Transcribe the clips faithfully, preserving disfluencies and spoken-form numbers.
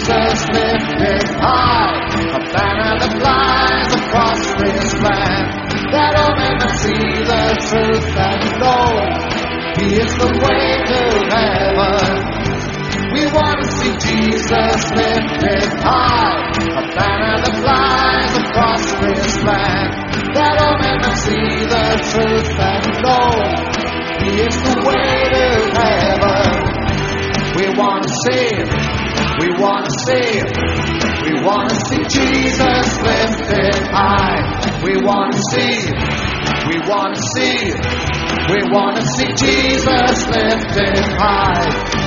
Jesus lifted high, a banner that flies across this land, that all men may see the truth and know He is the way to heaven. We want to see Jesus lifted high, a banner that flies across this land, that all men may see the truth and know He is the way to heaven. We want to see Him, we want to see Him, we want to see Jesus lifted high. We want to see Him, we want to see Him, we want to see Jesus lifted high.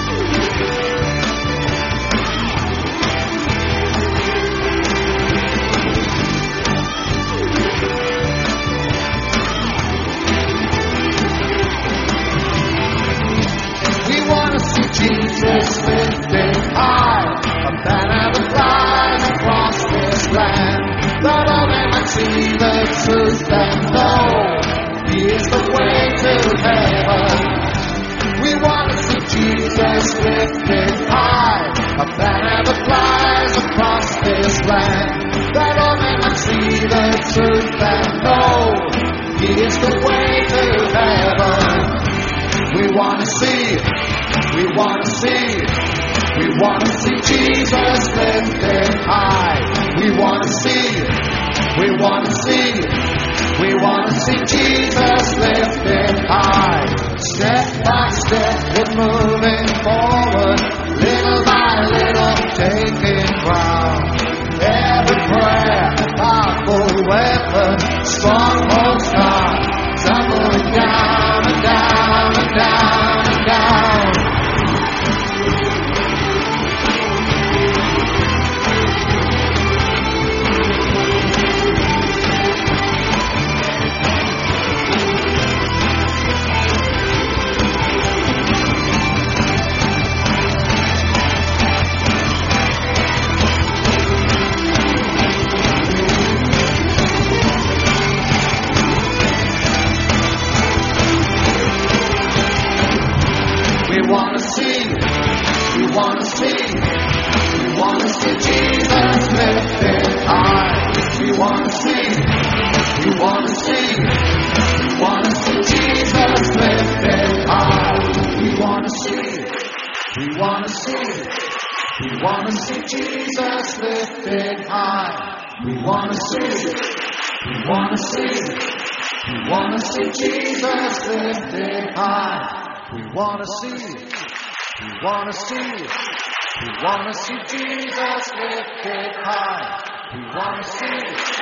Jesus lifted high, a banner that flies across this land, that all men might see the truth and know He is the way to heaven. We want to see Jesus lifted high, a banner that flies across this land, that all men might see the truth and know He is the way to heaven. We want to see, we want to see, we want to see Jesus lifted high. We want to see, we want to see, we want to see Jesus lifted high. Step by step we're moving forward, little by little taking ground. Every prayer, a powerful weapon, strongholds gone, tumbling down and down and down and down. We want to see, we want to see, we want to see Jesus lifted high. We want to see, we want to see, we want to see Jesus lifted high. We want to see, we want to see, we want to see Jesus lifted high. We want to see, we want to see, we want to see Jesus lifted high. We want to see, we want to see, we want to see Jesus lifted high. We want to see.